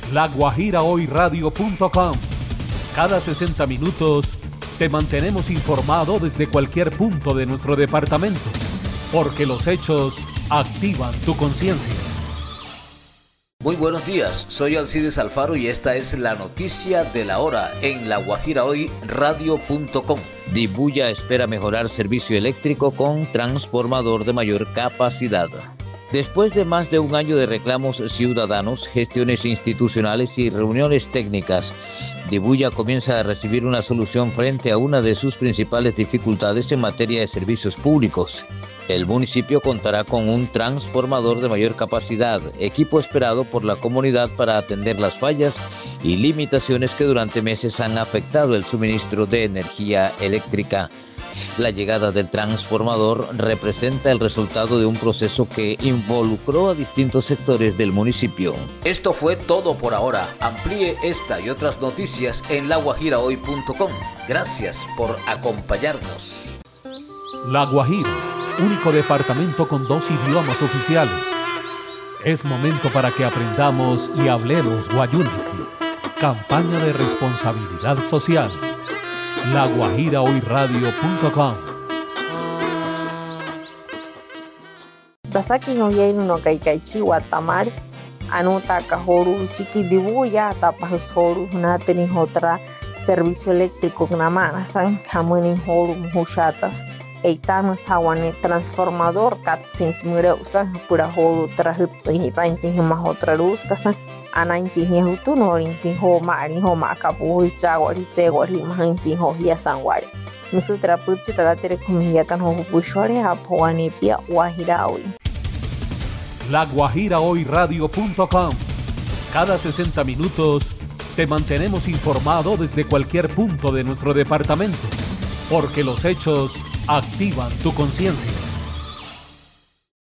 laguajirahoyradio.com. Cada 60 minutos te mantenemos informado desde cualquier punto de nuestro departamento, porque los hechos activan tu conciencia. Muy buenos días, soy Alcides Alfaro y esta es la noticia de la hora en laguajirahoyradio.com. Dibuya espera mejorar servicio eléctrico con transformador de mayor capacidad. Después de más de un año de reclamos ciudadanos, gestiones institucionales y reuniones técnicas, Dibuya comienza a recibir una solución frente a una de sus principales dificultades en materia de servicios públicos. El municipio contará con un transformador de mayor capacidad, equipo esperado por la comunidad para atender las fallas y limitaciones que durante meses han afectado el suministro de energía eléctrica. La llegada del transformador representa el resultado de un proceso que involucró a distintos sectores del municipio. Esto fue todo por ahora. Amplíe esta y otras noticias en laguajirahoy.com. Gracias por acompañarnos. La Guajira, único departamento con 2 idiomas oficiales. Es momento para que aprendamos y hablemos guayúniqui. Campaña de responsabilidad social. laguajirahoyradio.com. Tasaki no yainu no kaikaichi watamari anota kahoru chiki dibuya tapas horu nateni otra servicio eléctrico gnamana san kamuni horu mushatas eitanas hawane transformador katsins mireusa pura horu trahitsi rainti ma otra luz kasan anainti hutu no rinti ho mari ho makapu chawari segwari mahinti ho hiasangwari nusutra putsi tadatere kumiyatan ho pushwari apwani pia wahirawi. laguajirahoyradio.com. Cada 60 minutos te mantenemos informado desde cualquier punto de nuestro departamento, porque los hechos activan tu conciencia.